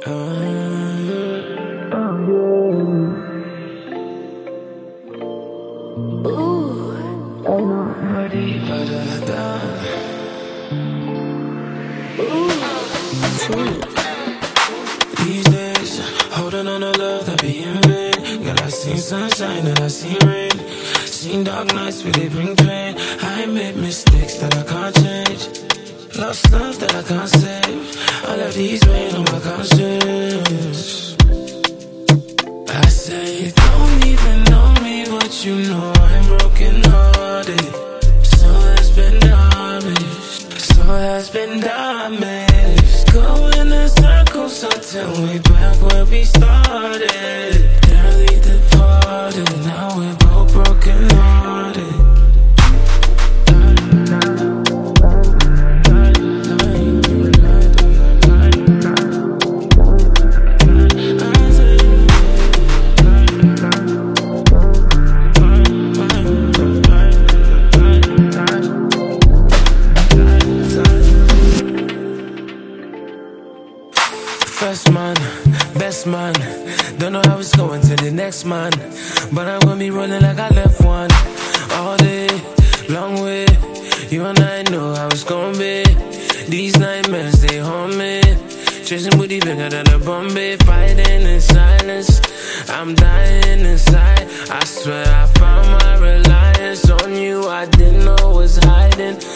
These days, holding on to love that be in vain. Girl, I seen sunshine and I seen rain. Seen dark nights where they bring pain. I made mistakes that I can't change. Lost love that I can't save. I left these weight on my conscience. I say you don't even know me, but you know I'm broken hearted. So has been damaged. So has been damaged. Going in circles until we back where we started. Barely departed. Now we're both broken hearted. First man, best man. Don't know how it's going to the next man, but I'm gonna be running like I left one. All day, long way. You and I know how it's gonna be. These nightmares, they haunt me. Chasing booty bigger than a Bombay. Fighting in silence, I'm dying inside. I swear I found my reliance on you. I didn't know was hiding.